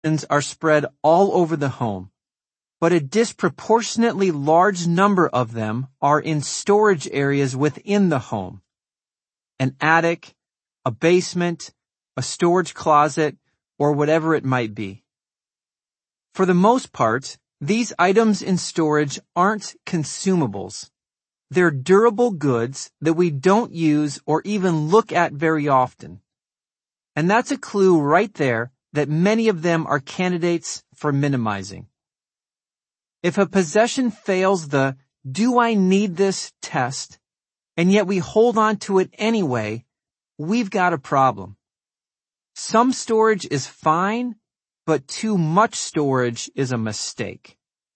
are spread all over the home, but a disproportionately large number of them are in storage areas within the home. An attic, a basement, a storage closet, or whatever it might be. For the most part, these items in storage aren't consumables. They're durable goods that we don't use or even look at very often. And that's a clue right there that many of them are candidates for minimizing. If a possession fails the "do I need this" test, and yet we hold on to it anyway, we've got a problem. Some storage is fine, but too much storage is a mistake.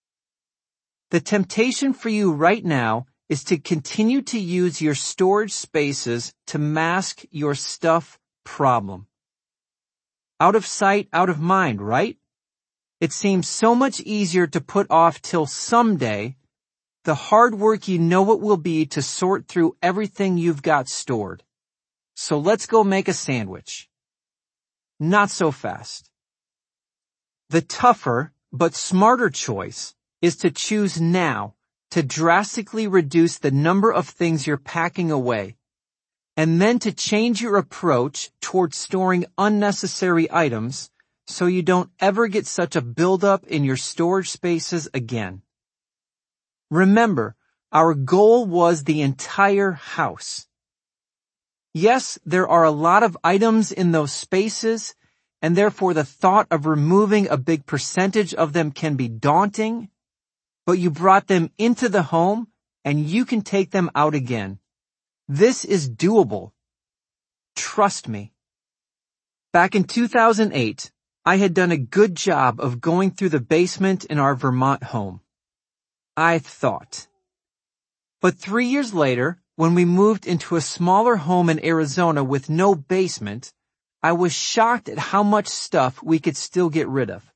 The temptation for you right now is to continue to use your storage spaces to mask your stuff problem. Out of sight, out of mind, right? It seems so much easier to put off till someday the hard work you know it will be to sort through everything you've got stored. So let's go make a sandwich. Not so fast. The tougher but smarter choice is to choose now to drastically reduce the number of things you're packing away, and then to change your approach towards storing unnecessary items so you don't ever get such a buildup in your storage spaces again. Remember, our goal was the entire house. Yes, there are a lot of items in those spaces, and therefore the thought of removing a big percentage of them can be daunting, but you brought them into the home and you can take them out again. This is doable. Trust me. Back in 2008, I had done a good job of going through the basement in our Vermont home. I thought. But 3 years later, when we moved into a smaller home in Arizona with no basement, I was shocked at how much stuff we could still get rid of.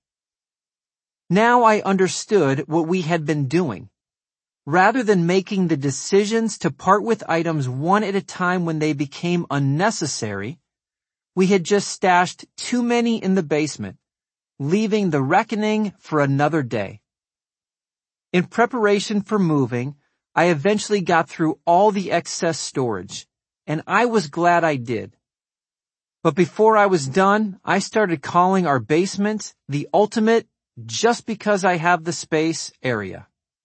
Now I understood what we had been doing. Rather than making the decisions to part with items one at a time when they became unnecessary, we had just stashed too many in the basement, leaving the reckoning for another day. In preparation for moving, I eventually got through all the excess storage, and I was glad I did. But before I was done, I started calling our basement the ultimate "just because I have the space" area.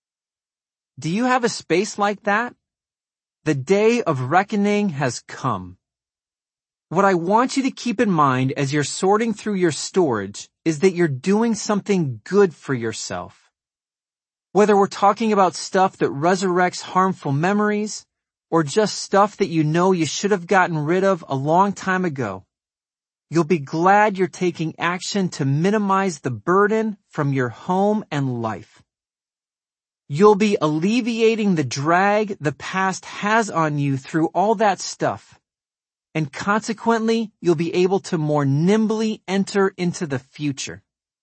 Do you have a space like that? The day of reckoning has come. What I want you to keep in mind as you're sorting through your storage is that you're doing something good for yourself. Whether we're talking about stuff that resurrects harmful memories, or just stuff that you know you should have gotten rid of a long time ago, you'll be glad you're taking action to minimize the burden from your home and life. You'll be alleviating the drag the past has on you through all that stuff, and consequently, you'll be able to more nimbly enter into the future.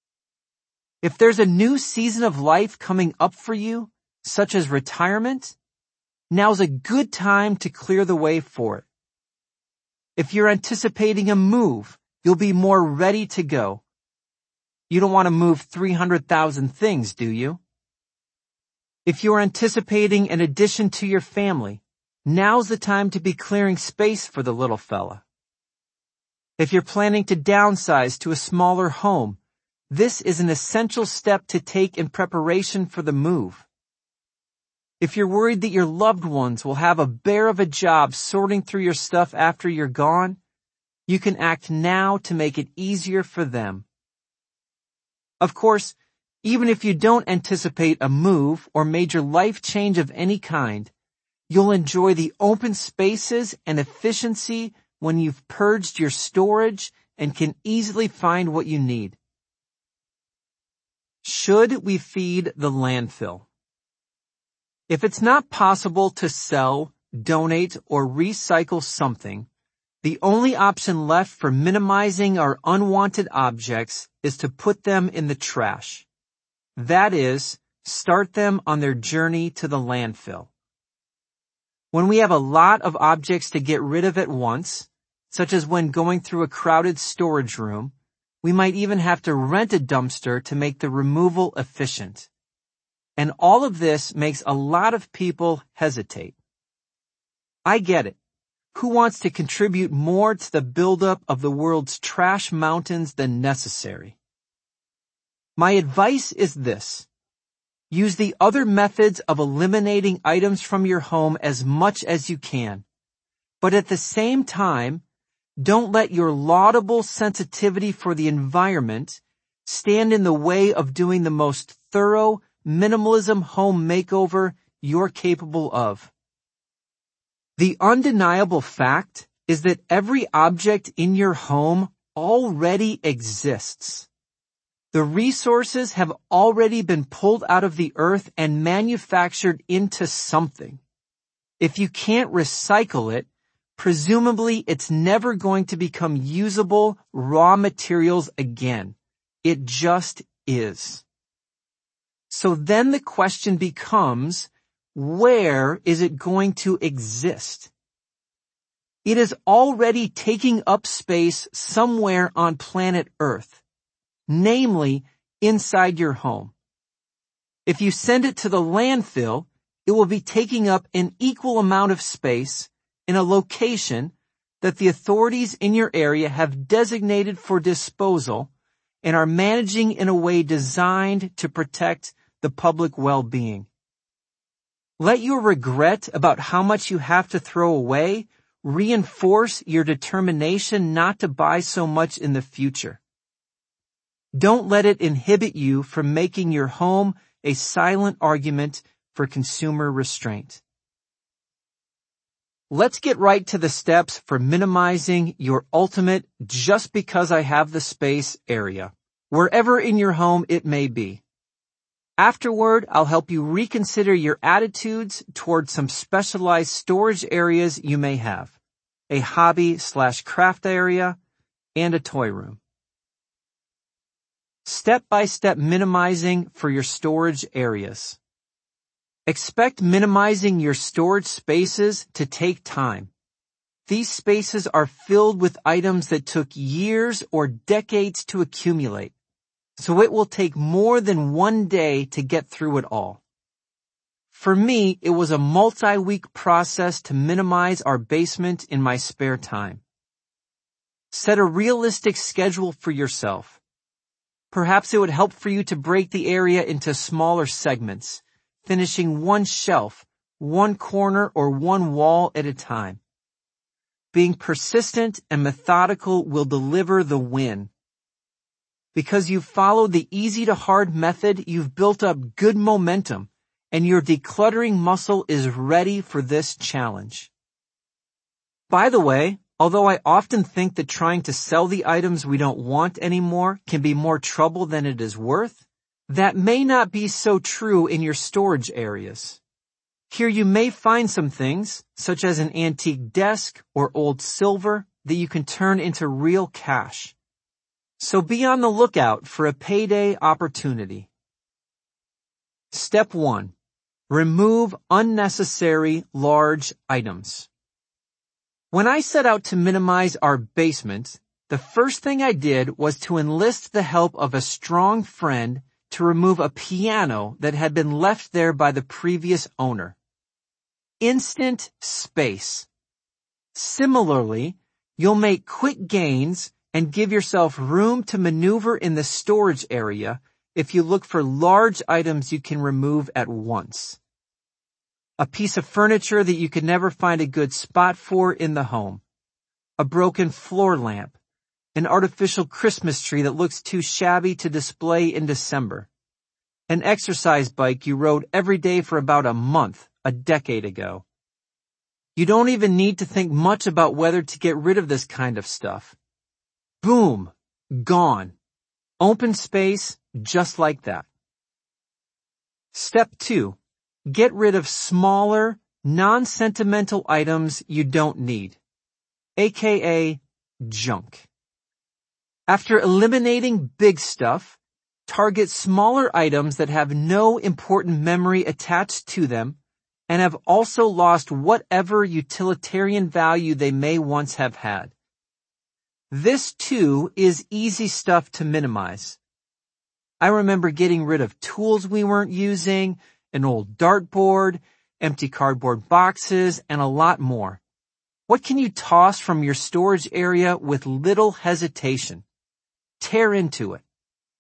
If there's a new season of life coming up for you, such as retirement, now's a good time to clear the way for it. If you're anticipating a move, you'll be more ready to go. You don't want to move 300,000 things, do you? If you're anticipating an addition to your family, now's the time to be clearing space for the little fella. If you're planning to downsize to a smaller home, this is an essential step to take in preparation for the move. If you're worried that your loved ones will have a bear of a job sorting through your stuff after you're gone, you can act now to make it easier for them. Of course, even if you don't anticipate a move or major life change of any kind, you'll enjoy the open spaces and efficiency when you've purged your storage and can easily find what you need. Should we feed the landfill? If it's not possible to sell, donate, or recycle something, the only option left for minimizing our unwanted objects is to put them in the trash. That is, start them on their journey to the landfill. When we have a lot of objects to get rid of at once, such as when going through a crowded storage room, We might even have to rent a dumpster to make the removal efficient. And all of this makes a lot of people hesitate. I get it. Who wants to contribute more to the buildup of the world's trash mountains than necessary? My advice is this. Use the other methods of eliminating items from your home as much as you can. But at the same time, don't let your laudable sensitivity for the environment stand in the way of doing the most thorough minimalism home makeover you're capable of. The undeniable fact is that every object in your home already exists. The resources have already been pulled out of the earth and manufactured into something. If you can't recycle it, presumably it's never going to become usable raw materials again. It just is. So then the question becomes, where is it going to exist? It is already taking up space somewhere on planet Earth, namely inside your home. If you send it to the landfill, it will be taking up an equal amount of space in a location that the authorities in your area have designated for disposal and are managing in a way designed to protect the public well-being. Let your regret about how much you have to throw away reinforce your determination not to buy so much in the future. Don't let it inhibit you from making your home a silent argument for consumer restraint. Let's get right to the steps for minimizing your ultimate just because I have the space area, wherever in your home it may be. Afterward, I'll help you reconsider your attitudes towards some specialized storage areas you may have, a hobby/craft area, and a toy room. Step-by-step minimizing for your storage areas. Expect minimizing your storage spaces to take time. These spaces are filled with items that took years or decades to accumulate, so it will take more than one day to get through it all. For me, it was a multi-week process to minimize our basement in my spare time. Set a realistic schedule for yourself. Perhaps it would help for you to break the area into smaller segments, finishing one shelf, one corner, or one wall at a time. Being persistent and methodical will deliver the win. Because you've followed the easy-to-hard method, you've built up good momentum, and your decluttering muscle is ready for this challenge. By the way, although I often think that trying to sell the items we don't want anymore can be more trouble than it is worth, that may not be so true in your storage areas. Here you may find some things, such as an antique desk or old silver, that you can turn into real cash. So be on the lookout for a payday opportunity. Step 1. Remove unnecessary large items. When I set out to minimize our basement, the first thing I did was to enlist the help of a strong friend to remove a piano that had been left there by the previous owner. Instant space. Similarly, you'll make quick gains and give yourself room to maneuver in the storage area if you look for large items you can remove at once. A piece of furniture that you could never find a good spot for in the home. A broken floor lamp. An artificial Christmas tree that looks too shabby to display in December. An exercise bike you rode every day for about a month, a decade ago. You don't even need to think much about whether to get rid of this kind of stuff. Boom! Gone. Open space, just like that. Step 2. Get rid of smaller, non-sentimental items you don't need, aka junk. After eliminating big stuff, target smaller items that have no important memory attached to them and have also lost whatever utilitarian value they may once have had. This too is easy stuff to minimize. I remember getting rid of tools we weren't using, an old dartboard, empty cardboard boxes, and a lot more. What can you toss from your storage area with little hesitation? Tear into it.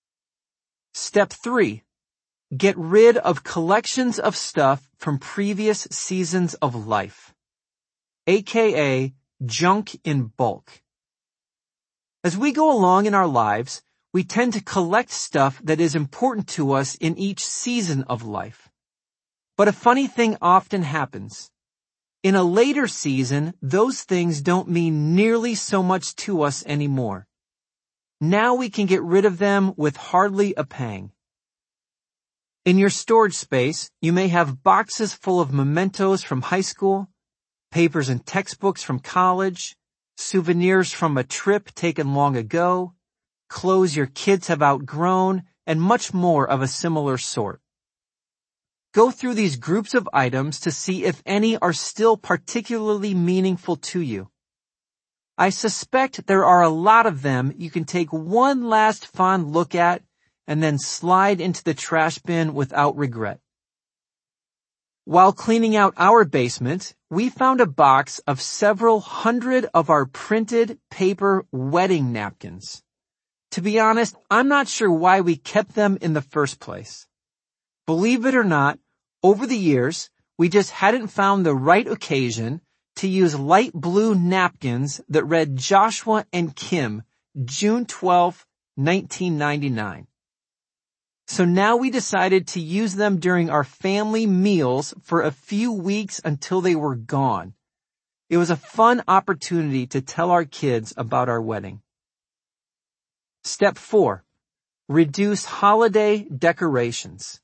Step 3. Get rid of collections of stuff from previous seasons of life, aka junk in bulk. As we go along in our lives, we tend to collect stuff that is important to us in each season of life. But a funny thing often happens. In a later season, those things don't mean nearly so much to us anymore. Now we can get rid of them with hardly a pang. In your storage space, you may have boxes full of mementos from high school, papers and textbooks from college, souvenirs from a trip taken long ago, clothes your kids have outgrown, and much more of a similar sort. Go through these groups of items to see if any are still particularly meaningful to you. I suspect there are a lot of them you can take one last fond look at and then slide into the trash bin without regret. While cleaning out our basement, we found a box of several hundred of our printed paper wedding napkins. To be honest, I'm not sure why we kept them in the first place. Believe it or not, over the years, we just hadn't found the right occasion to use light blue napkins that read Joshua and Kim, June 12, 1999. So now we decided to use them during our family meals for a few weeks until they were gone. It was a fun opportunity to tell our kids about our wedding. Step 4. Reduce holiday decorations.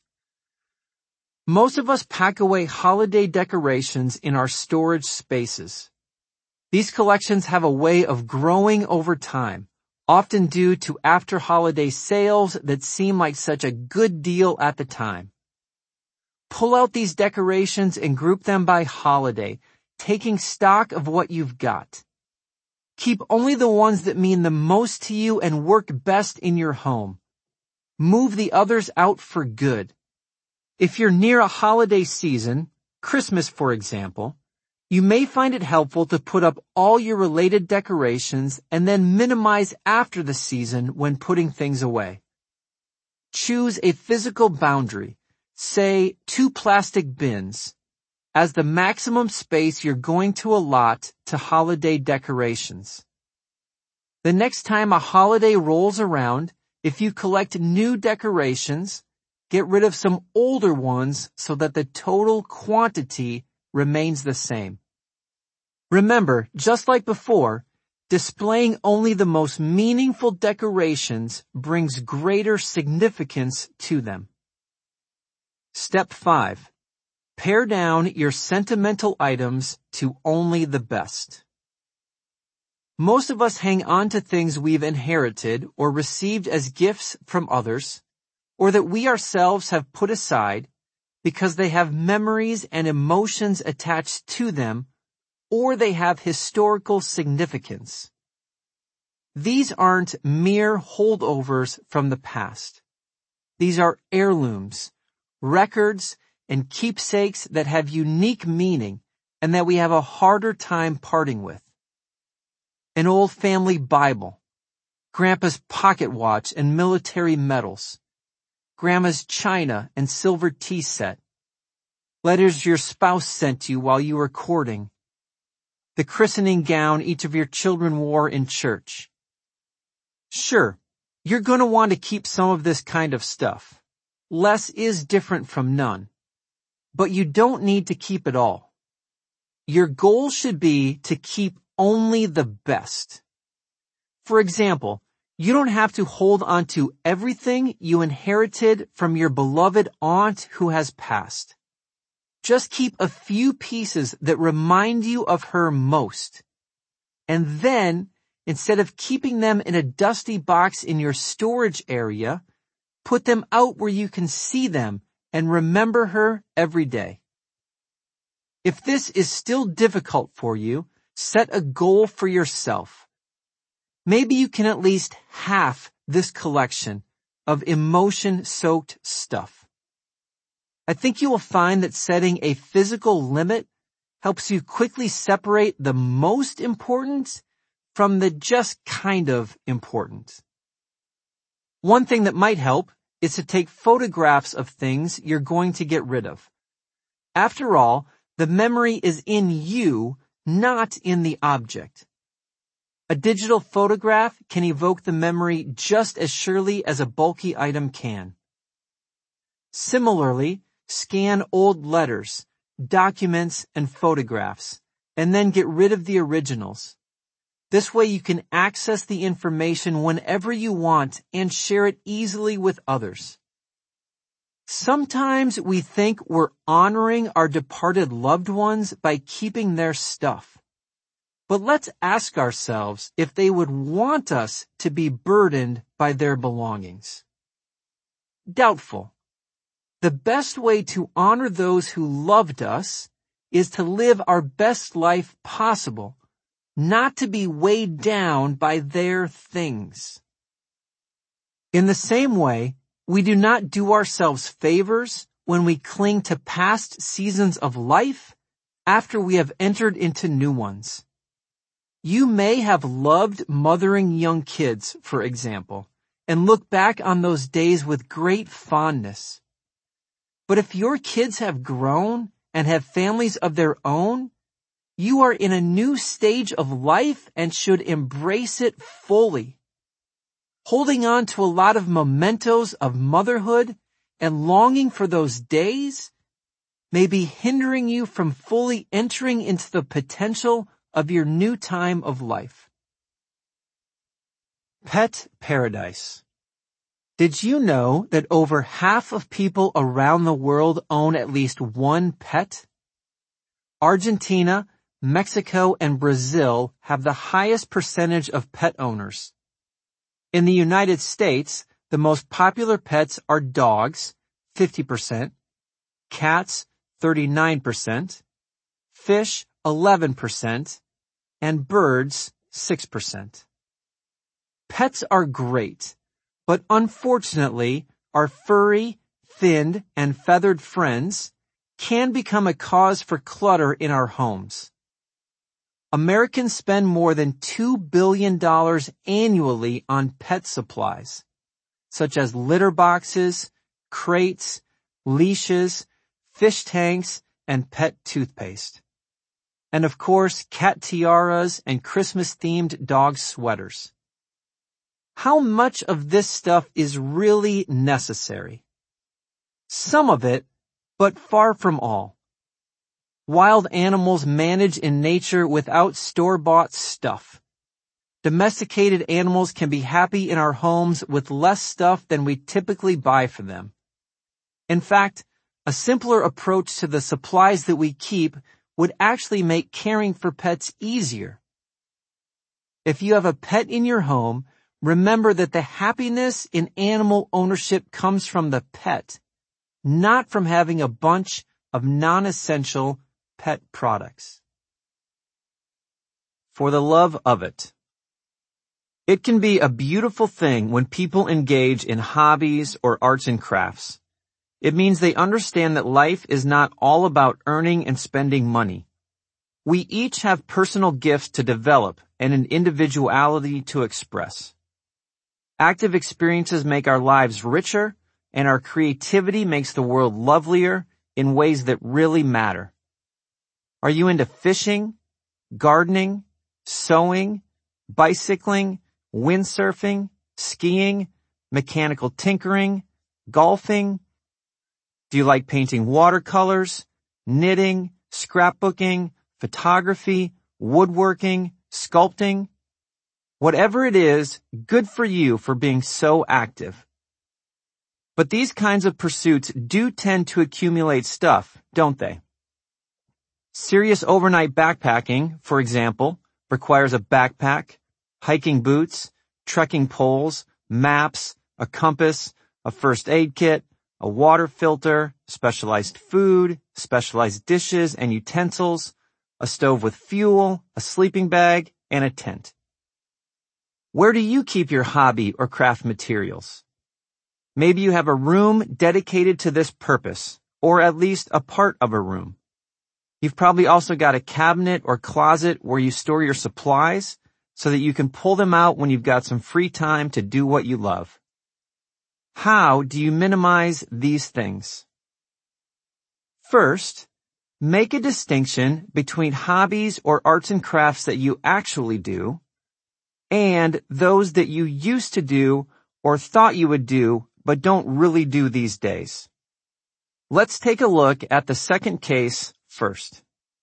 Most of us pack away holiday decorations in our storage spaces. These collections have a way of growing over time, often due to after-holiday sales that seem like such a good deal at the time. Pull out these decorations and group them by holiday, taking stock of what you've got. Keep only the ones that mean the most to you and work best in your home. Move the others out for good. If you're near a holiday season, Christmas for example, you may find it helpful to put up all your related decorations and then minimize after the season when putting things away. Choose a physical boundary, say 2 plastic bins, as the maximum space you're going to allot to holiday decorations. The next time a holiday rolls around, if you collect new decorations, get rid of some older ones so that the total quantity remains the same. Remember, just like before, displaying only the most meaningful decorations brings greater significance to them. Step 5. Pare down your sentimental items to only the best. Most of us hang on to things we've inherited or received as gifts from others, or that we ourselves have put aside because they have memories and emotions attached to them, or they have historical significance. These aren't mere holdovers from the past. These are heirlooms, records, and keepsakes that have unique meaning and that we have a harder time parting with. An old family Bible, Grandpa's pocket watch and military medals, Grandma's china and silver tea set, letters your spouse sent you while you were courting, the christening gown each of your children wore in church. Sure, you're going to want to keep some of this kind of stuff. Less is different from none. But you don't need to keep it all. Your goal should be to keep only the best. For example, you don't have to hold on to everything you inherited from your beloved aunt who has passed. Just keep a few pieces that remind you of her most. And then, instead of keeping them in a dusty box in your storage area, put them out where you can see them and remember her every day. If this is still difficult for you, set a goal for yourself. maybe you can at least half this collection of emotion-soaked stuff. I think you will find that setting a physical limit helps you quickly separate the most important from the just kind of important. One thing that might help is to take photographs of things you're going to get rid of. After all, the memory is in you, not in the object. A digital photograph can evoke the memory just as surely as a bulky item can. Similarly, scan old letters, documents, and photographs, and then get rid of the originals. This way you can access the information whenever you want and share it easily with others. Sometimes we think we're honoring our departed loved ones by keeping their stuff. But let's ask ourselves if they would want us to be burdened by their belongings. Doubtful. The best way to honor those who loved us is to live our best life possible, not to be weighed down by their things. In the same way, we do not do ourselves favors when we cling to past seasons of life after we have entered into new ones. You may have loved mothering young kids, for example, and look back on those days with great fondness. But if your kids have grown and have families of their own, you are in a new stage of life and should embrace it fully. Holding on to a lot of mementos of motherhood and longing for those days may be hindering you from fully entering into the potential of your new time of life. Pet paradise. Did you know that over half of people around the world own at least one pet? Argentina, Mexico, and Brazil have the highest percentage of pet owners. In the United States, the most popular pets are dogs, 50%, cats, 39%, fish, 11%, and birds, 6%. Pets are great, but unfortunately, our furry, thinned, and feathered friends can become a cause for clutter in our homes. Americans spend more than $2 billion annually on pet supplies, such as litter boxes, crates, leashes, fish tanks, and pet toothpaste. And of course, cat tiaras and Christmas-themed dog sweaters. How much of this stuff is really necessary? Some of it, but far from all. Wild animals manage in nature without store-bought stuff. Domesticated animals can be happy in our homes with less stuff than we typically buy for them. In fact, a simpler approach to the supplies that we keep would actually make caring for pets easier. If you have a pet in your home, remember that the happiness in animal ownership comes from the pet, not from having a bunch of non-essential pet products. For the love of it. It can be a beautiful thing when people engage in hobbies or arts and crafts. It means they understand that life is not all about earning and spending money. We each have personal gifts to develop and an individuality to express. Active experiences make our lives richer, and our creativity makes the world lovelier in ways that really matter. Are you into fishing, gardening, sewing, bicycling, windsurfing, skiing, mechanical tinkering, golfing? Do you like painting watercolors, knitting, scrapbooking, photography, woodworking, sculpting? Whatever it is, good for you for being so active. But these kinds of pursuits do tend to accumulate stuff, don't they? Serious overnight backpacking, for example, requires a backpack, hiking boots, trekking poles, maps, a compass, a first aid kit, a water filter, specialized food, specialized dishes and utensils, a stove with fuel, a sleeping bag, and a tent. Where do you keep your hobby or craft materials? Maybe you have a room dedicated to this purpose, or at least a part of a room. You've probably also got a cabinet or closet where you store your supplies so that you can pull them out when you've got some free time to do what you love. How do you minimize these things? First, make a distinction between hobbies or arts and crafts that you actually do and those that you used to do or thought you would do but don't really do these days. Let's take a look at the second case first.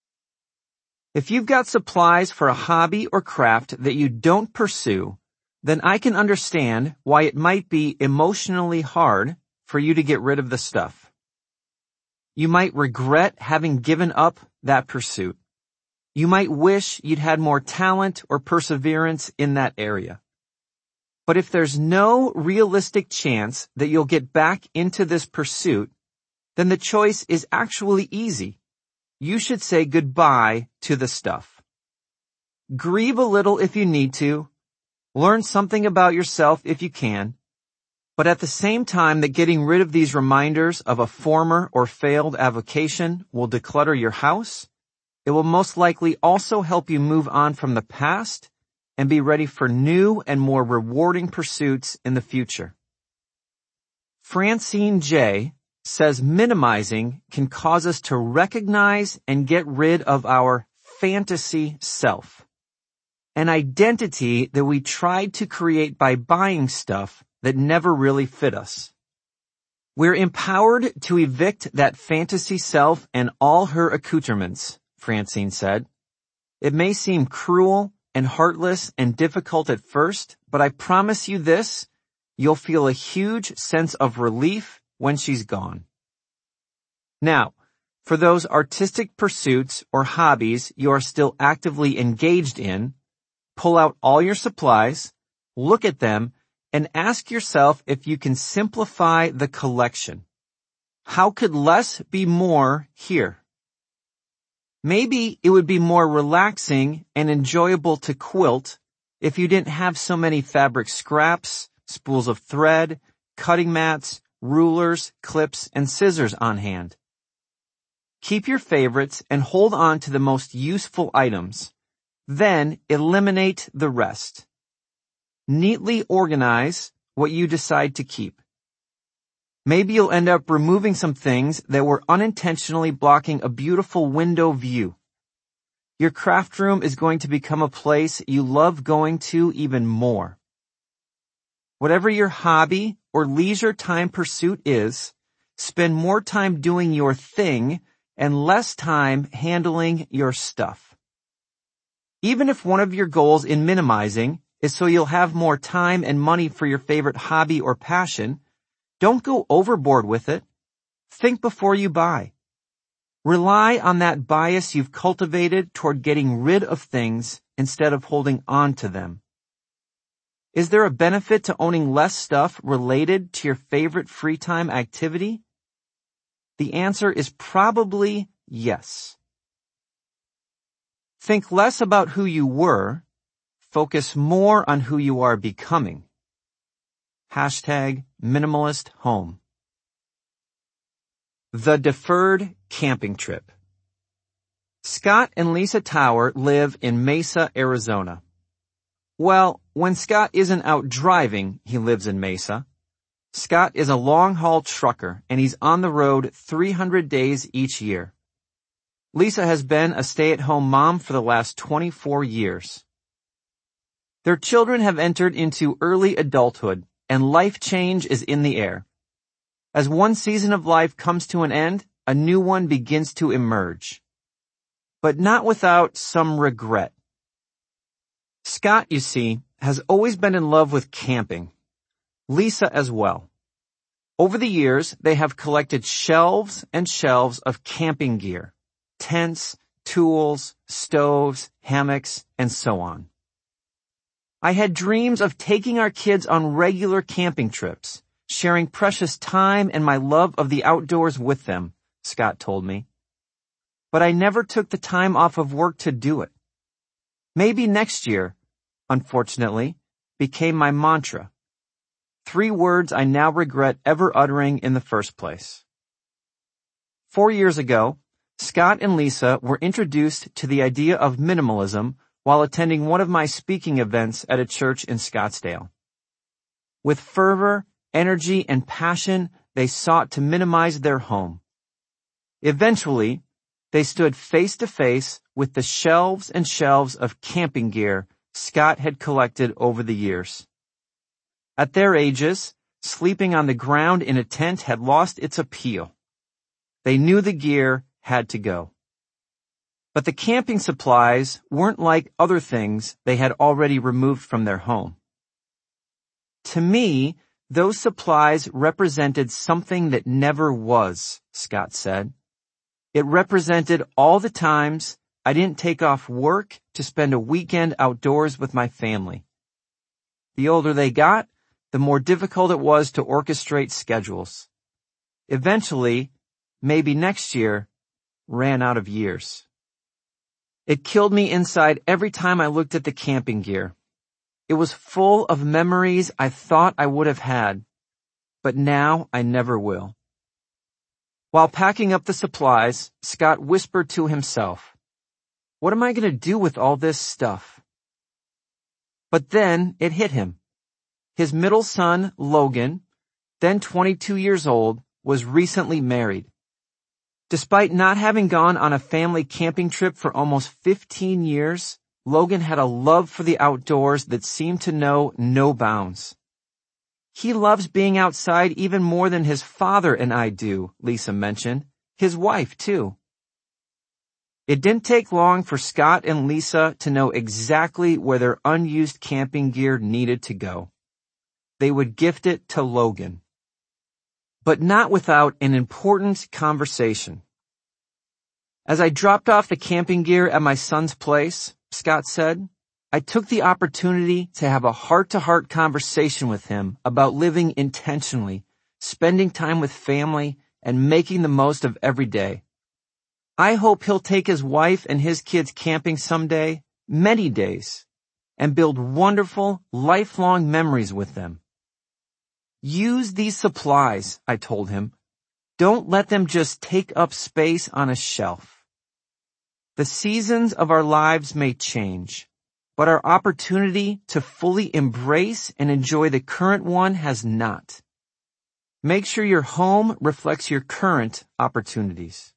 If you've got supplies for a hobby or craft that you don't pursue, then I can understand why it might be emotionally hard for you to get rid of the stuff. You might regret having given up that pursuit. You might wish you'd had more talent or perseverance in that area. But if there's no realistic chance that you'll get back into this pursuit, then the choice is actually easy. You should say goodbye to the stuff. Grieve a little if you need to. Learn something about yourself if you can. But at the same time that getting rid of these reminders of a former or failed avocation will declutter your house, it will most likely also help you move on from the past and be ready for new and more rewarding pursuits in the future. Francine J. says minimizing can cause us to recognize and get rid of our fantasy self, an identity that we tried to create by buying stuff that never really fit us. We're empowered to evict that fantasy self and all her accoutrements, Francine said. It may seem cruel and heartless and difficult at first, but I promise you this, you'll feel a huge sense of relief when she's gone. Now, for those artistic pursuits or hobbies you are still actively engaged in, pull out all your supplies, look at them, and ask yourself if you can simplify the collection. How could less be more here? Maybe it would be more relaxing and enjoyable to quilt if you didn't have so many fabric scraps, spools of thread, cutting mats, rulers, clips, and scissors on hand. Keep your favorites and hold on to the most useful items. Then eliminate the rest. Neatly organize what you decide to keep. Maybe you'll end up removing some things that were unintentionally blocking a beautiful window view. Your craft room is going to become a place you love going to even more. Whatever your hobby or leisure time pursuit is, spend more time doing your thing and less time handling your stuff. Even if one of your goals in minimizing is so you'll have more time and money for your favorite hobby or passion, don't go overboard with it. Think before you buy. Rely on that bias you've cultivated toward getting rid of things instead of holding on to them. Is there a benefit to owning less stuff related to your favorite free time activity? The answer is probably yes. Think less about who you were, focus more on who you are becoming. #MinimalistHome. The Deferred Camping Trip. Scott and Lisa Tower live in Mesa, Arizona. Well, when Scott isn't out driving, he lives in Mesa. Scott is a long-haul trucker, and he's on the road 300 days each year. Lisa has been a stay-at-home mom for the last 24 years. Their children have entered into early adulthood, and life change is in the air. As one season of life comes to an end, a new one begins to emerge. But not without some regret. Scott, you see, has always been in love with camping. Lisa as well. Over the years, they have collected shelves and shelves of camping gear, tents, tools, stoves, hammocks, and so on. I had dreams of taking our kids on regular camping trips, sharing precious time and my love of the outdoors with them, Scott told me. But I never took the time off of work to do it. Maybe next year, unfortunately, became my mantra. 3 words I now regret ever uttering in the first place. 4 years ago, Scott and Lisa were introduced to the idea of minimalism while attending one of my speaking events at a church in Scottsdale. With fervor, energy, and passion, they sought to minimize their home. Eventually, they stood face to face with the shelves and shelves of camping gear Scott had collected over the years. At their ages, sleeping on the ground in a tent had lost its appeal. They knew the gear had to go. But the camping supplies weren't like other things they had already removed from their home. To me, those supplies represented something that never was, Scott said. It represented all the times I didn't take off work to spend a weekend outdoors with my family. The older they got, the more difficult it was to orchestrate schedules. Eventually, maybe next year, ran out of years. It killed me inside every time I looked at the camping gear. It was full of memories I thought I would have had, but now I never will. While packing up the supplies, Scott whispered to himself, "What am I going to do with all this stuff?" But then it hit him. His middle son, Logan, then 22 years old, was recently married. Despite not having gone on a family camping trip for almost 15 years, Logan had a love for the outdoors that seemed to know no bounds. He loves being outside even more than his father and I do, Lisa mentioned. His wife, too. It didn't take long for Scott and Lisa to know exactly where their unused camping gear needed to go. They would gift it to Logan. But not without an important conversation. As I dropped off the camping gear at my son's place, Scott said, I took the opportunity to have a heart-to-heart conversation with him about living intentionally, spending time with family, and making the most of every day. I hope he'll take his wife and his kids camping someday, many days, and build wonderful, lifelong memories with them. Use these supplies, I told him. Don't let them just take up space on a shelf. The seasons of our lives may change, but our opportunity to fully embrace and enjoy the current one has not. Make sure your home reflects your current opportunities.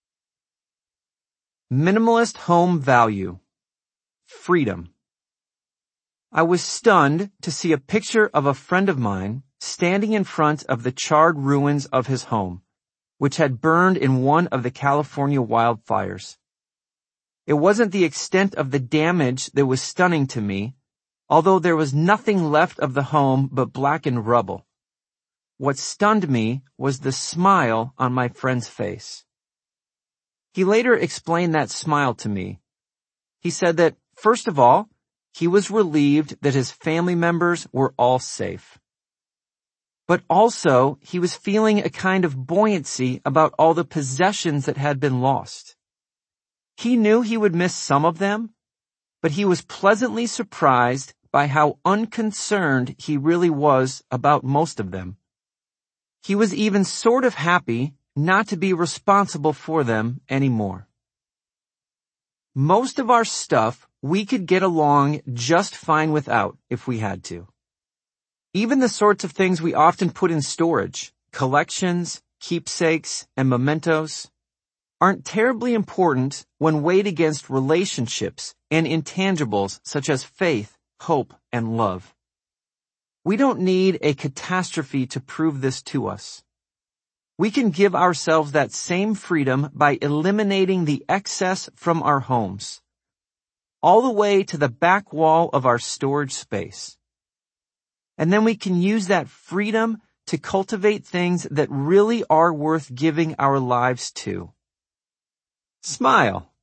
Minimalist home value. Freedom. I was stunned to see a picture of a friend of mine standing in front of the charred ruins of his home, which had burned in one of the California wildfires. It wasn't the extent of the damage that was stunning to me, although there was nothing left of the home but blackened rubble. What stunned me was the smile on my friend's face. He later explained that smile to me. He said that, first of all, he was relieved that his family members were all safe. But also, he was feeling a kind of buoyancy about all the possessions that had been lost. He knew he would miss some of them, but he was pleasantly surprised by how unconcerned he really was about most of them. He was even sort of happy not to be responsible for them anymore. Most of our stuff we could get along just fine without if we had to. Even the sorts of things we often put in storage, collections, keepsakes, and mementos, aren't terribly important when weighed against relationships and intangibles such as faith, hope, and love. We don't need a catastrophe to prove this to us. We can give ourselves that same freedom by eliminating the excess from our homes, all the way to the back wall of our storage space. And then we can use that freedom to cultivate things that really are worth giving our lives to. Smile.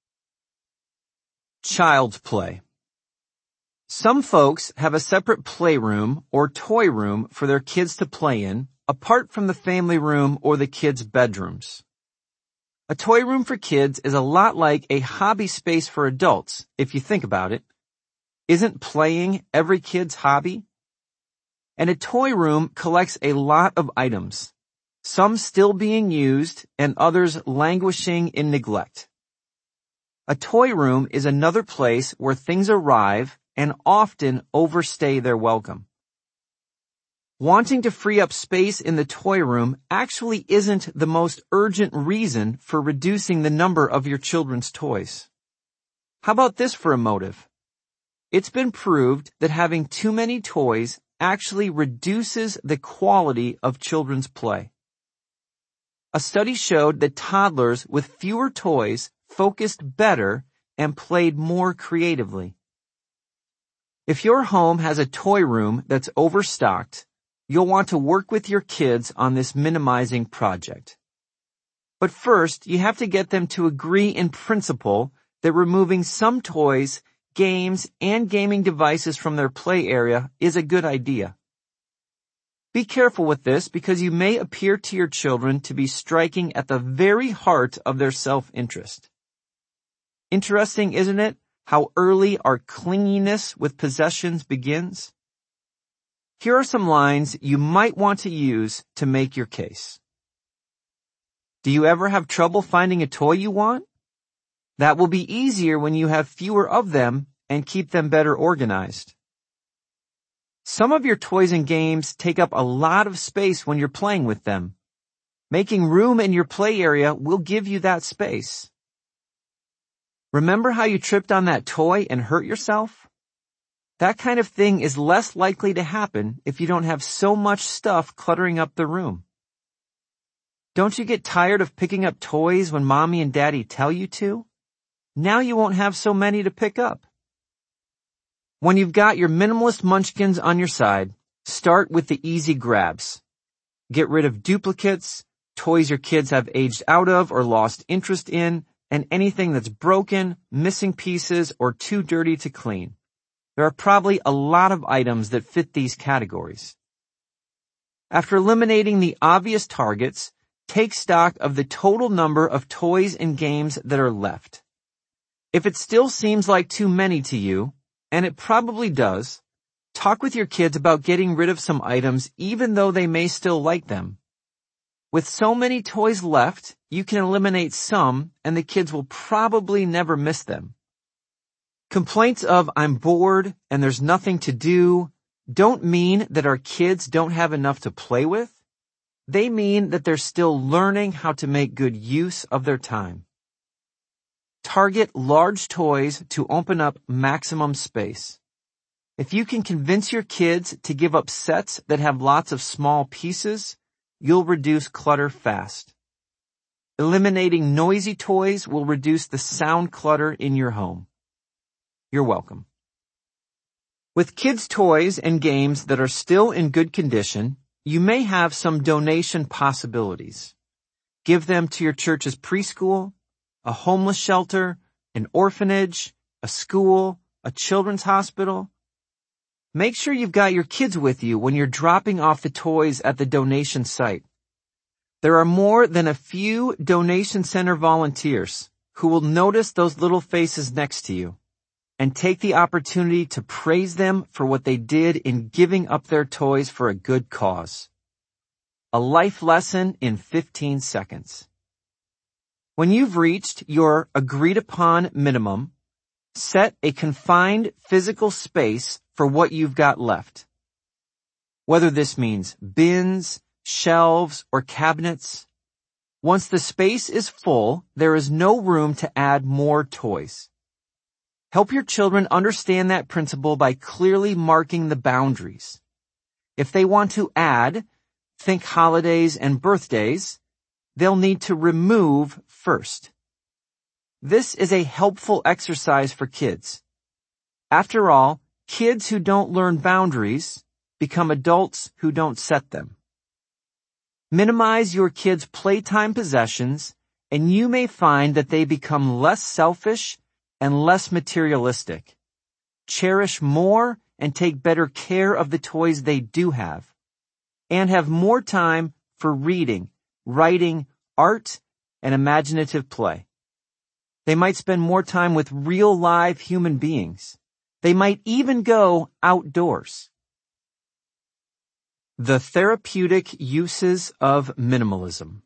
Child's play. Some folks have a separate playroom or toy room for their kids to play in, apart from the family room or the kids' bedrooms. A toy room for kids is a lot like a hobby space for adults, if you think about it. Isn't playing every kid's hobby? And a toy room collects a lot of items, some still being used and others languishing in neglect. A toy room is another place where things arrive and often overstay their welcome. Wanting to free up space in the toy room actually isn't the most urgent reason for reducing the number of your children's toys. How about this for a motive? It's been proved that having too many toys actually reduces the quality of children's play. A study showed that toddlers with fewer toys focused better and played more creatively. If your home has a toy room that's overstocked, you'll want to work with your kids on this minimizing project. But first, you have to get them to agree in principle that removing some toys, games, and gaming devices from their play area is a good idea. Be careful with this because you may appear to your children to be striking at the very heart of their self-interest. Interesting, isn't it, how early our clinginess with possessions begins? Here are some lines you might want to use to make your case. Do you ever have trouble finding a toy you want? That will be easier when you have fewer of them and keep them better organized. Some of your toys and games take up a lot of space when you're playing with them. Making room in your play area will give you that space. Remember how you tripped on that toy and hurt yourself? That kind of thing is less likely to happen if you don't have so much stuff cluttering up the room. Don't you get tired of picking up toys when mommy and daddy tell you to? Now you won't have so many to pick up. When you've got your minimalist munchkins on your side, start with the easy grabs. Get rid of duplicates, toys your kids have aged out of or lost interest in, and anything that's broken, missing pieces, or too dirty to clean. There are probably a lot of items that fit these categories. After eliminating the obvious targets, take stock of the total number of toys and games that are left. If it still seems like too many to you, and it probably does, talk with your kids about getting rid of some items even though they may still like them. With so many toys left, you can eliminate some and the kids will probably never miss them. Complaints of "I'm bored" and "there's nothing to do" don't mean that our kids don't have enough to play with. They mean that they're still learning how to make good use of their time. Target large toys to open up maximum space. If you can convince your kids to give up sets that have lots of small pieces, you'll reduce clutter fast. Eliminating noisy toys will reduce the sound clutter in your home. You're welcome. With kids' toys and games that are still in good condition, you may have some donation possibilities. Give them to your church's preschool, a homeless shelter, an orphanage, a school, a children's hospital. Make sure you've got your kids with you when you're dropping off the toys at the donation site. There are more than a few donation center volunteers who will notice those little faces next to you and take the opportunity to praise them for what they did in giving up their toys for a good cause. A life lesson in 15 seconds. When you've reached your agreed-upon minimum, set a confined physical space for what you've got left. Whether this means bins, shelves, or cabinets, once the space is full, there is no room to add more toys. Help your children understand that principle by clearly marking the boundaries. If they want to add, think holidays and birthdays, they'll need to remove first. This is a helpful exercise for kids. After all, kids who don't learn boundaries become adults who don't set them. Minimize your kids' playtime possessions, and you may find that they become less selfish and less materialistic. Cherish more and take better care of the toys they do have, and have more time for reading, writing, art, and imaginative play. They might spend more time with real live human beings. They might even go outdoors. The therapeutic uses of minimalism.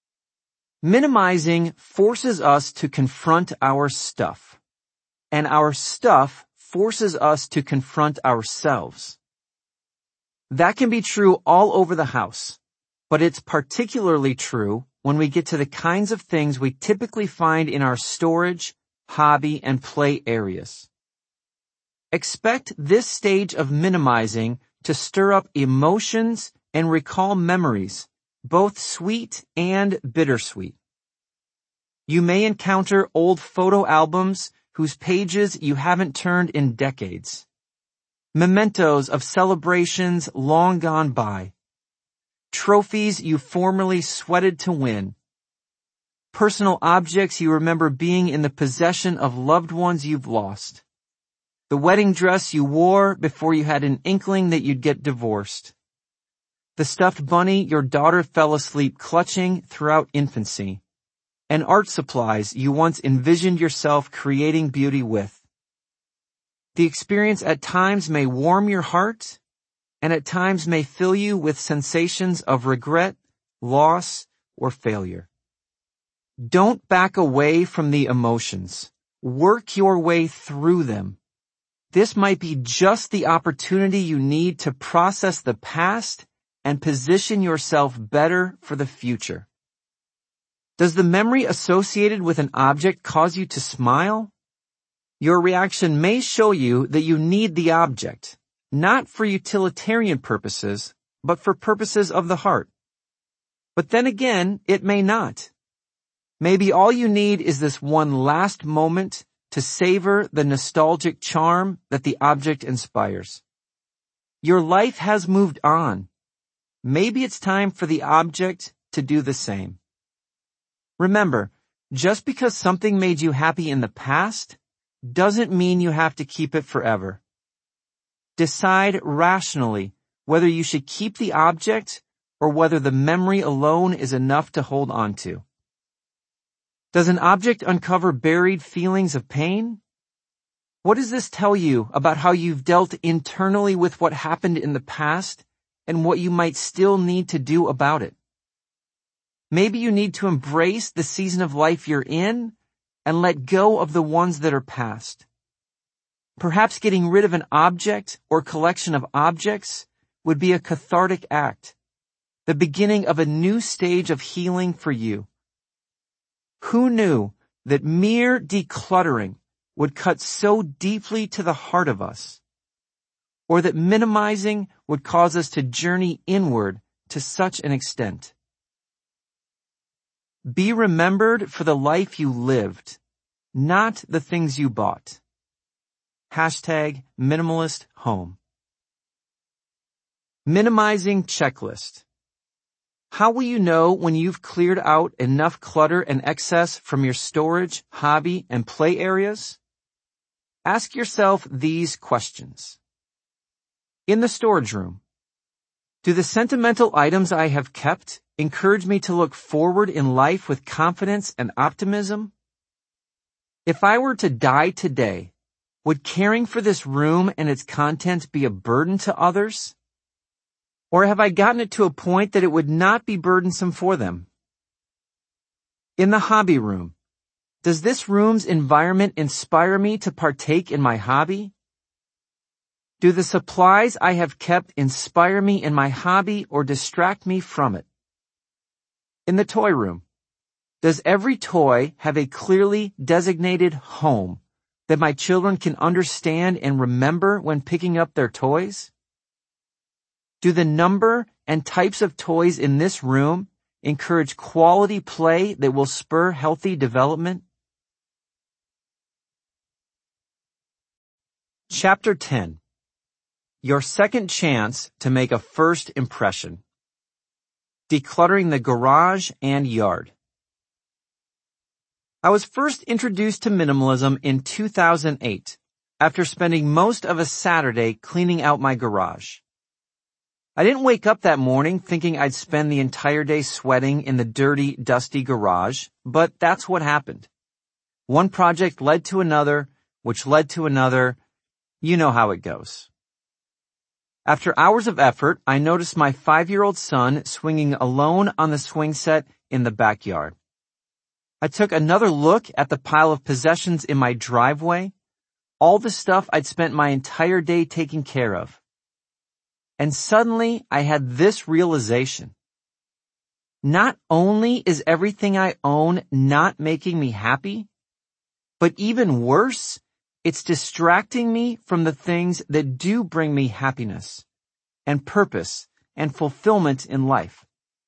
Minimizing forces us to confront our stuff, and our stuff forces us to confront ourselves. That can be true all over the house, but it's particularly true when we get to the kinds of things we typically find in our storage, hobby, and play areas. Expect this stage of minimizing to stir up emotions and recall memories, both sweet and bittersweet. You may encounter old photo albums whose pages you haven't turned in decades. Mementos of celebrations long gone by. Trophies you formerly sweated to win. Personal objects you remember being in the possession of loved ones you've lost. The wedding dress you wore before you had an inkling that you'd get divorced. The stuffed bunny your daughter fell asleep clutching throughout infancy. And art supplies you once envisioned yourself creating beauty with. The experience at times may warm your heart, and at times may fill you with sensations of regret, loss, or failure. Don't back away from the emotions. Work your way through them. This might be just the opportunity you need to process the past and position yourself better for the future. Does the memory associated with an object cause you to smile? Your reaction may show you that you need the object, not for utilitarian purposes, but for purposes of the heart. But then again, it may not. Maybe all you need is this one last moment to savor the nostalgic charm that the object inspires. Your life has moved on. Maybe it's time for the object to do the same. Remember, just because something made you happy in the past doesn't mean you have to keep it forever. Decide rationally whether you should keep the object or whether the memory alone is enough to hold on to. Does an object uncover buried feelings of pain? What does this tell you about how you've dealt internally with what happened in the past and what you might still need to do about it? Maybe you need to embrace the season of life you're in and let go of the ones that are past. Perhaps getting rid of an object or collection of objects would be a cathartic act, the beginning of a new stage of healing for you. Who knew that mere decluttering would cut so deeply to the heart of us, or that minimizing would cause us to journey inward to such an extent? Be remembered for the life you lived, not the things you bought. #MinimalistHome. Minimizing checklist. How will you know when you've cleared out enough clutter and excess from your storage, hobby, and play areas? Ask yourself these questions. In the storage room, do the sentimental items I have kept encourage me to look forward in life with confidence and optimism? If I were to die today, would caring for this room and its contents be a burden to others? Or have I gotten it to a point that it would not be burdensome for them? In the hobby room, does this room's environment inspire me to partake in my hobby? Do the supplies I have kept inspire me in my hobby or distract me from it? In the toy room, does every toy have a clearly designated home that my children can understand and remember when picking up their toys? Do the number and types of toys in this room encourage quality play that will spur healthy development? Chapter 10. Your second chance to make a first impression. Decluttering the garage and yard. I was first introduced to minimalism in 2008, after spending most of a Saturday cleaning out my garage. I didn't wake up that morning thinking I'd spend the entire day sweating in the dirty, dusty garage, but that's what happened. One project led to another, which led to another. You know how it goes. After hours of effort, I noticed my 5-year-old son swinging alone on the swing set in the backyard. I took another look at the pile of possessions in my driveway, all the stuff I'd spent my entire day taking care of. And suddenly I had this realization. Not only is everything I own not making me happy, but even worse, it's distracting me from the things that do bring me happiness and purpose and fulfillment in life.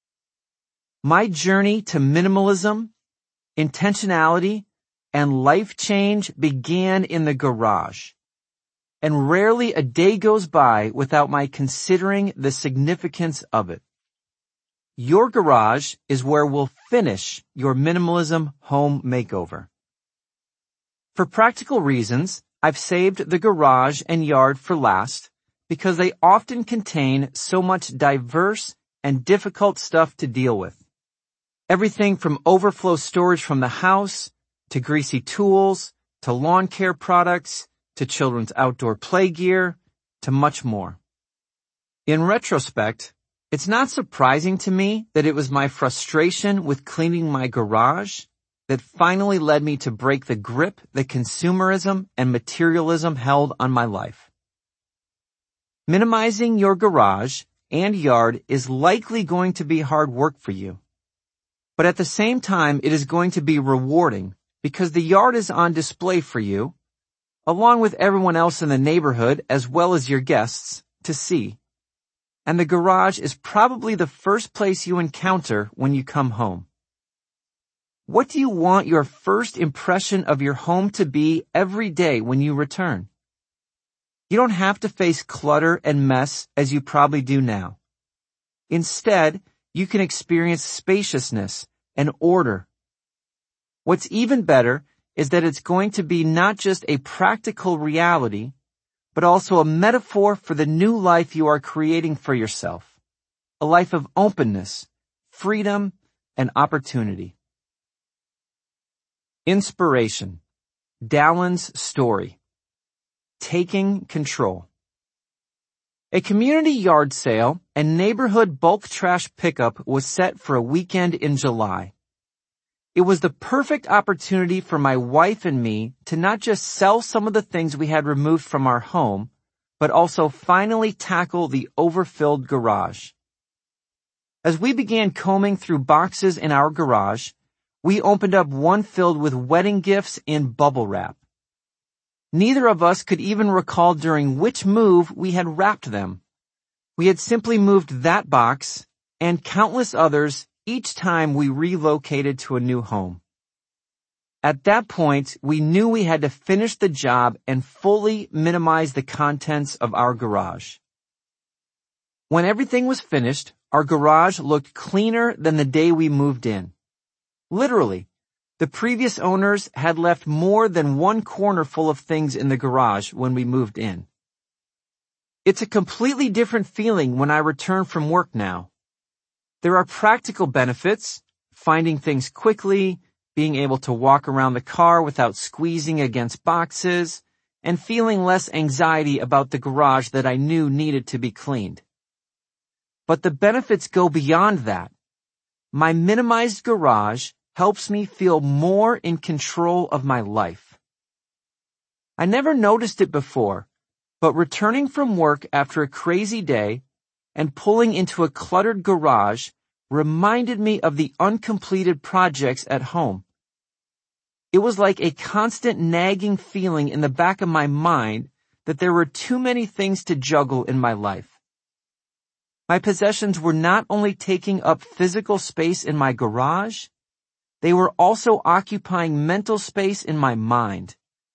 My journey to minimalism, intentionality, and life change began in the garage, and rarely a day goes by without my considering the significance of it. Your garage is where we'll finish your minimalism home makeover. For practical reasons, I've saved the garage and yard for last because they often contain so much diverse and difficult stuff to deal with. Everything from overflow storage from the house, to greasy tools, to lawn care products, to children's outdoor play gear, to much more. In retrospect, it's not surprising to me that it was my frustration with cleaning my garage that finally led me to break the grip that consumerism and materialism held on my life. Minimizing your garage and yard is likely going to be hard work for you. But at the same time, it is going to be rewarding because the yard is on display for you, along with everyone else in the neighborhood as well as your guests, to see. And the garage is probably the first place you encounter when you come home. What do you want your first impression of your home to be every day when you return? You don't have to face clutter and mess as you probably do now. Instead, you can experience spaciousness and order. What's even better is that it's going to be not just a practical reality, but also a metaphor for the new life you are creating for yourself. A life of openness, freedom, and opportunity. Inspiration. Dallin's story. Taking control. A community yard sale and neighborhood bulk trash pickup was set for a weekend in July. It was the perfect opportunity for my wife and me to not just sell some of the things we had removed from our home, but also finally tackle the overfilled garage. As we began combing through boxes in our garage, we opened up one filled with wedding gifts in bubble wrap. Neither of us could even recall during which move we had wrapped them. We had simply moved that box and countless others each time we relocated to a new home. At that point, we knew we had to finish the job and fully minimize the contents of our garage. When everything was finished, our garage looked cleaner than the day we moved in. Literally, the previous owners had left more than one corner full of things in the garage when we moved in. It's a completely different feeling when I return from work now. There are practical benefits, finding things quickly, being able to walk around the car without squeezing against boxes, and feeling less anxiety about the garage that I knew needed to be cleaned. But the benefits go beyond that. My minimized garage helps me feel more in control of my life. I never noticed it before, but returning from work after a crazy day and pulling into a cluttered garage reminded me of the uncompleted projects at home. It was like a constant nagging feeling in the back of my mind that there were too many things to juggle in my life. My possessions were not only taking up physical space in my garage, they were also occupying mental space in my mind.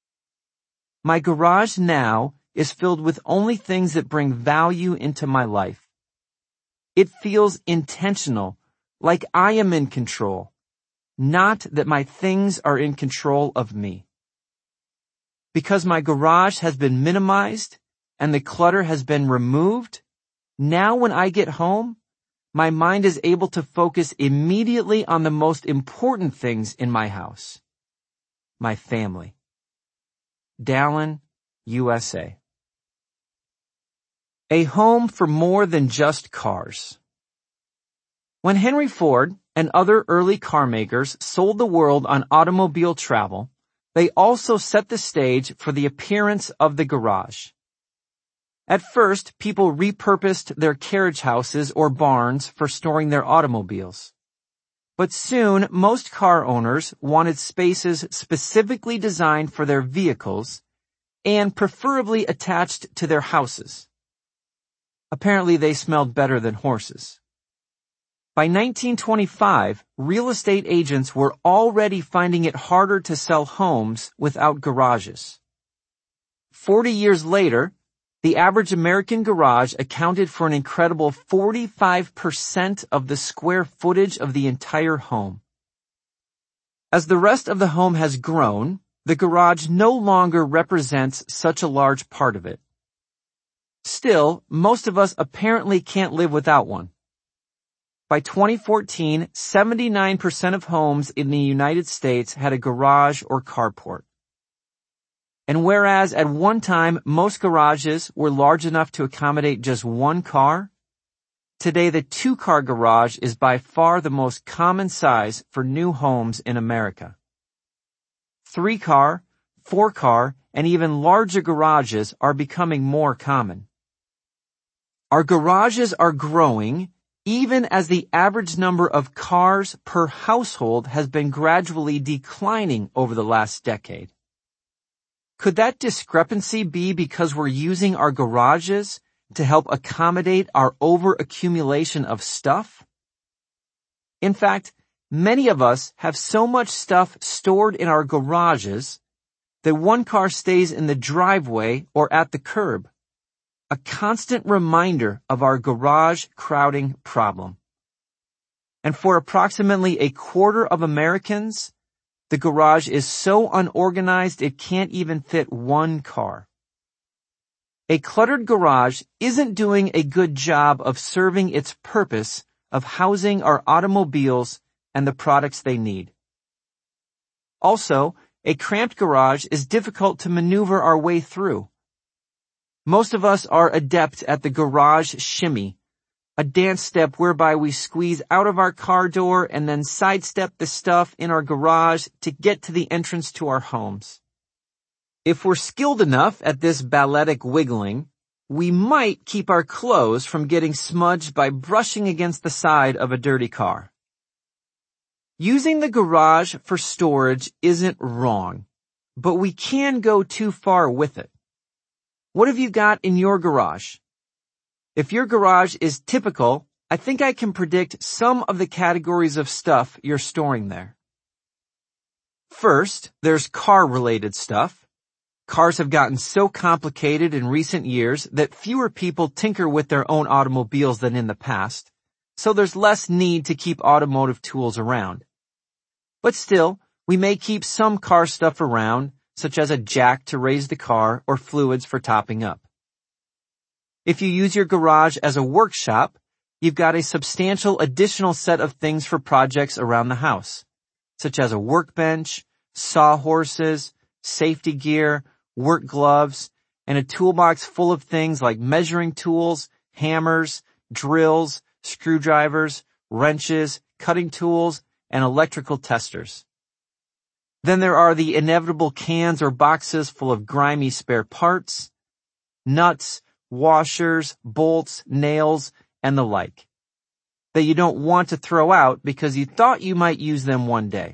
My garage now is filled with only things that bring value into my life. It feels intentional, like I am in control, not that my things are in control of me. Because my garage has been minimized and the clutter has been removed, now when I get home, my mind is able to focus immediately on the most important things in my house. My family. Dallin, USA. A home for more than just cars. When Henry Ford and other early car makers sold the world on automobile travel, they also set the stage for the appearance of the garage. At first, people repurposed their carriage houses or barns for storing their automobiles. But soon, most car owners wanted spaces specifically designed for their vehicles and preferably attached to their houses. Apparently, they smelled better than horses. By 1925, real estate agents were already finding it harder to sell homes without garages. 40 years later, the average American garage accounted for an incredible 45% of the square footage of the entire home. As the rest of the home has grown, the garage no longer represents such a large part of it. Still, most of us apparently can't live without one. By 2014, 79% of homes in the United States had a garage or carport. And whereas at one time most garages were large enough to accommodate just one car, today the two-car garage is by far the most common size for new homes in America. 3-car, 4-car, and even larger garages are becoming more common. Our garages are growing even as the average number of cars per household has been gradually declining over the last decade. Could that discrepancy be because we're using our garages to help accommodate our overaccumulation of stuff? In fact, many of us have so much stuff stored in our garages that one car stays in the driveway or at the curb. A constant reminder of our garage crowding problem. And for approximately a quarter of Americans, the garage is so unorganized it can't even fit one car. A cluttered garage isn't doing a good job of serving its purpose of housing our automobiles and the products they need. Also, a cramped garage is difficult to maneuver our way through. Most of us are adept at the garage shimmy, a dance step whereby we squeeze out of our car door and then sidestep the stuff in our garage to get to the entrance to our homes. If we're skilled enough at this balletic wiggling, we might keep our clothes from getting smudged by brushing against the side of a dirty car. Using the garage for storage isn't wrong, but we can go too far with it. What have you got in your garage? If your garage is typical, I think I can predict some of the categories of stuff you're storing there. First, there's car-related stuff. Cars have gotten so complicated in recent years that fewer people tinker with their own automobiles than in the past, so there's less need to keep automotive tools around. But still, we may keep some car stuff around, such as a jack to raise the car or fluids for topping up. If you use your garage as a workshop, you've got a substantial additional set of things for projects around the house, such as a workbench, sawhorses, safety gear, work gloves, and a toolbox full of things like measuring tools, hammers, drills, screwdrivers, wrenches, cutting tools, and electrical testers. Then there are the inevitable cans or boxes full of grimy spare parts, nuts, washers, bolts, nails, and the like, that you don't want to throw out because you thought you might use them one day.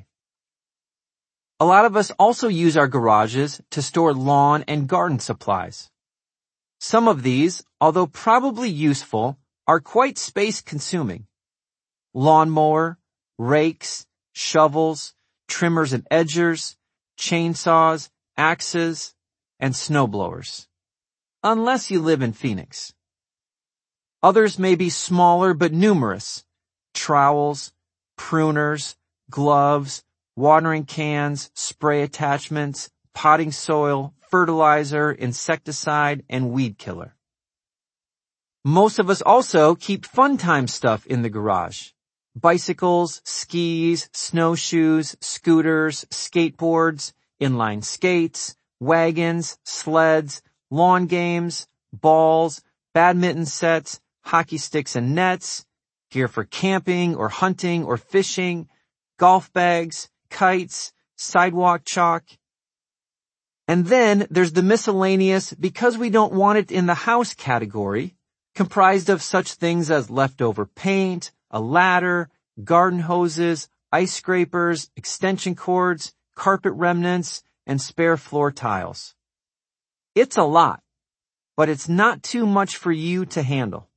A lot of us also use our garages to store lawn and garden supplies. Some of these, although probably useful, are quite space-consuming. Lawnmower, rakes, shovels, trimmers and edgers, chainsaws, axes, and snowblowers. Unless you live in Phoenix. Others may be smaller but numerous. Trowels, pruners, gloves, watering cans, spray attachments, potting soil, fertilizer, insecticide, and weed killer. Most of us also keep fun time stuff in the garage. Bicycles, skis, snowshoes, scooters, skateboards, inline skates, wagons, sleds, lawn games, balls, badminton sets, hockey sticks and nets, gear for camping or hunting or fishing, golf bags, kites, sidewalk chalk. And then there's the miscellaneous because we don't want it in the house category, comprised of such things as leftover paint, a ladder, garden hoses, ice scrapers, extension cords, carpet remnants, and spare floor tiles. It's a lot, but it's not too much for you to handle.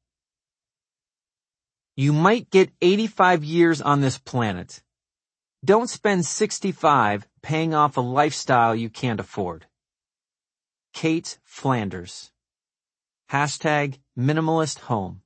You might get 85 years on this planet. Don't spend 65 paying off a lifestyle you can't afford. Kate Flanders. #minimalist home.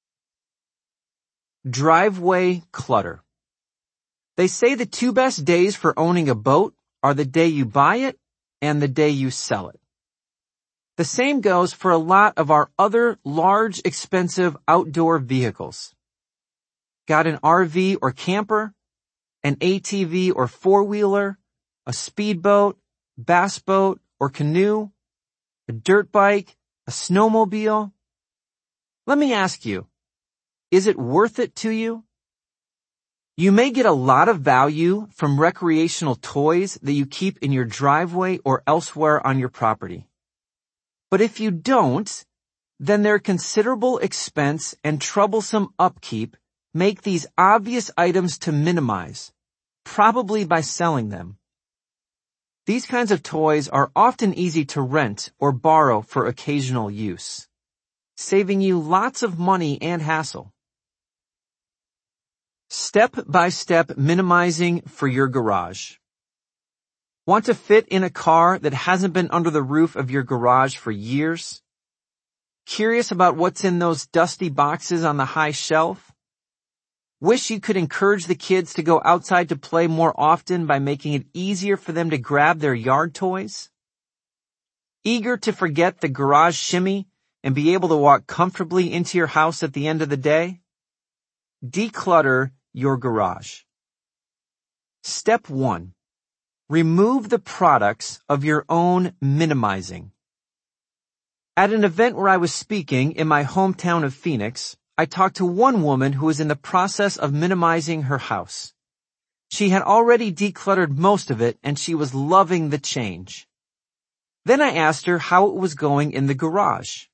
Driveway clutter. They say the two best days for owning a boat are the day you buy it and the day you sell it. The same goes for a lot of our other large, expensive outdoor vehicles. Got an RV or camper, an ATV or four-wheeler, a speedboat, bass boat or canoe, a dirt bike, a snowmobile? Let me ask you, is it worth it to you? You may get a lot of value from recreational toys that you keep in your driveway or elsewhere on your property. But if you don't, then their considerable expense and troublesome upkeep make these obvious items to minimize, probably by selling them. These kinds of toys are often easy to rent or borrow for occasional use, saving you lots of money and hassle. Step-by-step minimizing for your garage. Want to fit in a car that hasn't been under the roof of your garage for years? Curious about what's in those dusty boxes on the high shelf? Wish you could encourage the kids to go outside to play more often by making it easier for them to grab their yard toys? Eager to forget the garage shimmy and be able to walk comfortably into your house at the end of the day? Declutter your garage. Step 1. Remove the products of your own minimizing. At an event where I was speaking in my hometown of Phoenix, I talked to one woman who was in the process of minimizing her house. She had already decluttered most of it and she was loving the change. Then I asked her how it was going in the garage.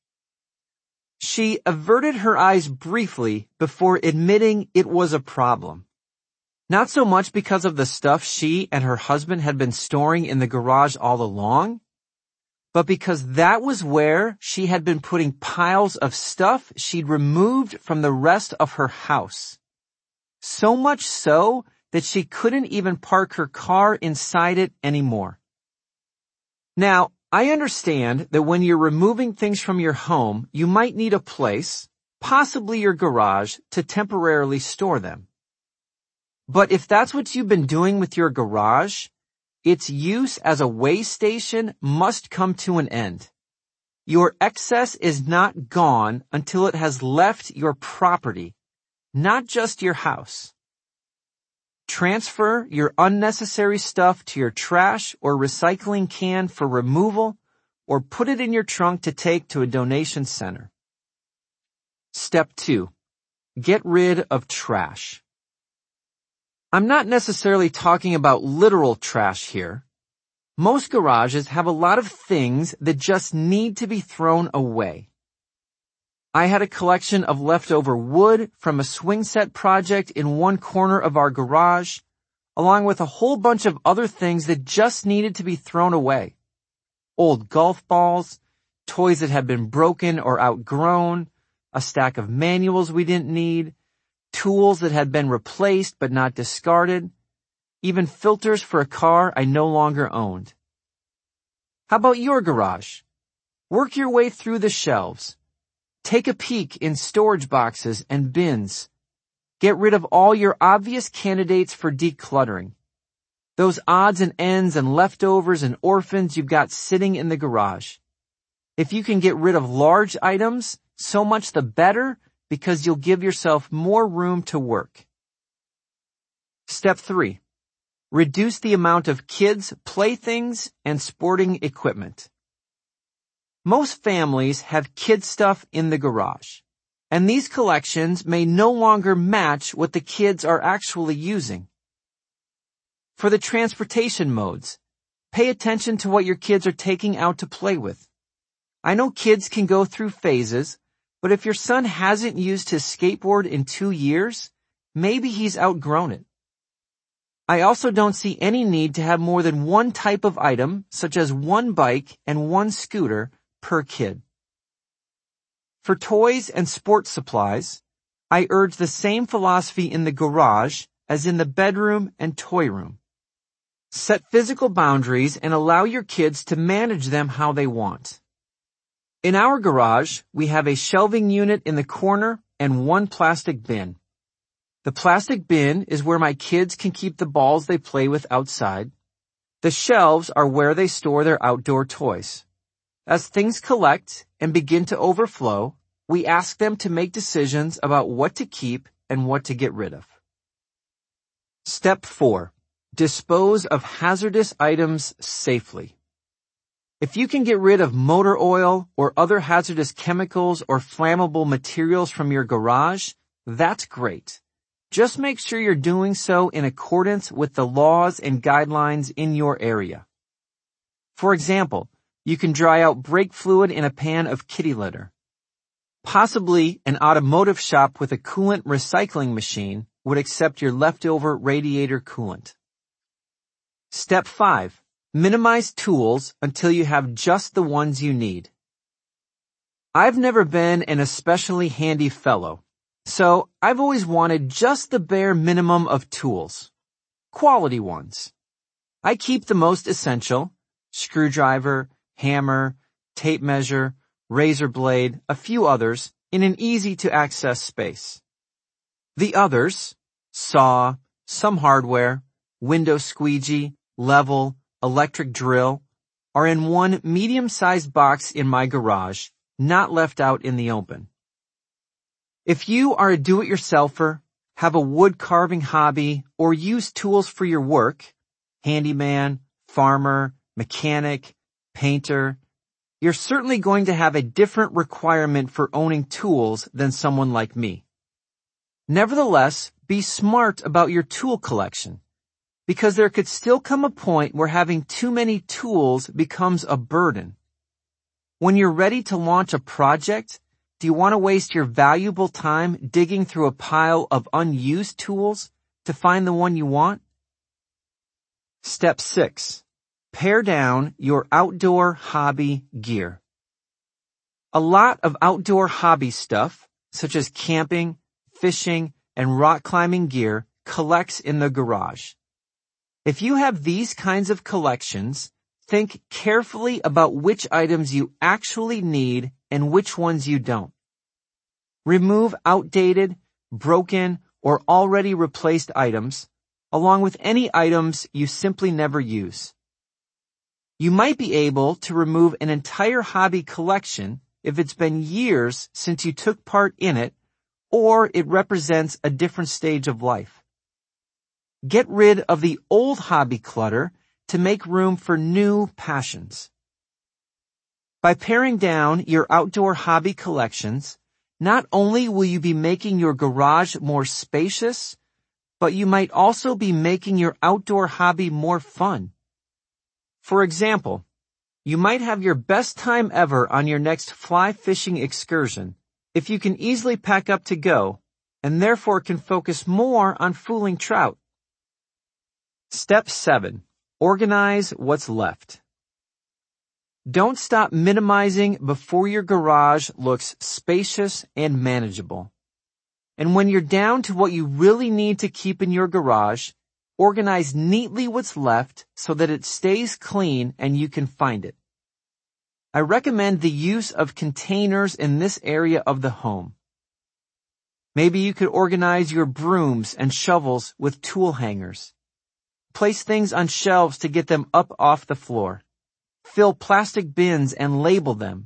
She averted her eyes briefly before admitting it was a problem. Not so much because of the stuff she and her husband had been storing in the garage all along, but because that was where she had been putting piles of stuff she'd removed from the rest of her house. So much so that she couldn't even park her car inside it anymore. Now, I understand that when you're removing things from your home, you might need a place, possibly your garage, to temporarily store them. But if that's what you've been doing with your garage, its use as a way station must come to an end. Your excess is not gone until it has left your property, not just your house. Transfer your unnecessary stuff to your trash or recycling can for removal, or put it in your trunk to take to a donation center. Step 2. Get rid of trash. I'm not necessarily talking about literal trash here. Most garages have a lot of things that just need to be thrown away. I had a collection of leftover wood from a swing set project in one corner of our garage, along with a whole bunch of other things that just needed to be thrown away. Old golf balls, toys that had been broken or outgrown, a stack of manuals we didn't need, tools that had been replaced but not discarded, even filters for a car I no longer owned. How about your garage? Work your way through the shelves. Take a peek in storage boxes and bins. Get rid of all your obvious candidates for decluttering. Those odds and ends and leftovers and orphans you've got sitting in the garage. If you can get rid of large items, so much the better, because you'll give yourself more room to work. Step 3. Reduce the amount of kids' playthings and sporting equipment. Most families have kid stuff in the garage, and these collections may no longer match what the kids are actually using. For the transportation modes, pay attention to what your kids are taking out to play with. I know kids can go through phases, but if your son hasn't used his skateboard in 2 years, maybe he's outgrown it. I also don't see any need to have more than one type of item, such as one bike and one scooter, per kid. For toys and sports supplies, I urge the same philosophy in the garage as in the bedroom and toy room. Set physical boundaries and allow your kids to manage them how they want. In our garage, we have a shelving unit in the corner and one plastic bin. The plastic bin is where my kids can keep the balls they play with outside. The shelves are where they store their outdoor toys. As things collect and begin to overflow, we ask them to make decisions about what to keep and what to get rid of. Step 4. Dispose of hazardous items safely. If you can get rid of motor oil or other hazardous chemicals or flammable materials from your garage, that's great. Just make sure you're doing so in accordance with the laws and guidelines in your area. For example, you can dry out brake fluid in a pan of kitty litter. Possibly an automotive shop with a coolant recycling machine would accept your leftover radiator coolant. Step 5. Minimize tools until you have just the ones you need. I've never been an especially handy fellow, so I've always wanted just the bare minimum of tools. Quality ones. I keep the most essential: screwdriver, hammer, tape measure, razor blade, a few others, in an easy-to-access space. The others, saw, some hardware, window squeegee, level, electric drill, are in one medium-sized box in my garage, not left out in the open. If you are a do-it-yourselfer, have a wood carving hobby, or use tools for your work, handyman, farmer, mechanic, painter, you're certainly going to have a different requirement for owning tools than someone like me. Nevertheless, be smart about your tool collection, because there could still come a point where having too many tools becomes a burden. When you're ready to launch a project, do you want to waste your valuable time digging through a pile of unused tools to find the one you want? Step 6. Pare down your outdoor hobby gear. A lot of outdoor hobby stuff, such as camping, fishing, and rock climbing gear, collects in the garage. If you have these kinds of collections, think carefully about which items you actually need and which ones you don't. Remove outdated, broken, or already replaced items, along with any items you simply never use. You might be able to remove an entire hobby collection if it's been years since you took part in it, or it represents a different stage of life. Get rid of the old hobby clutter to make room for new passions. By paring down your outdoor hobby collections, not only will you be making your garage more spacious, but you might also be making your outdoor hobby more fun. For example, you might have your best time ever on your next fly fishing excursion if you can easily pack up to go, and therefore can focus more on fooling trout. Step 7. Organize what's left. Don't stop minimizing before your garage looks spacious and manageable. And when you're down to what you really need to keep in your garage, organize neatly what's left so that it stays clean and you can find it. I recommend the use of containers in this area of the home. Maybe you could organize your brooms and shovels with tool hangers. Place things on shelves to get them up off the floor. Fill plastic bins and label them.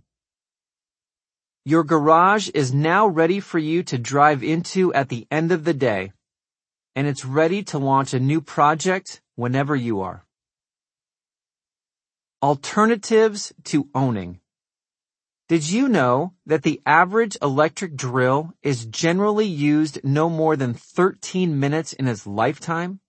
Your garage is now ready for you to drive into at the end of the day, and it's ready to launch a new project whenever you are. Alternatives to owning. Did you know that the average electric drill is generally used no more than 13 minutes in its lifetime?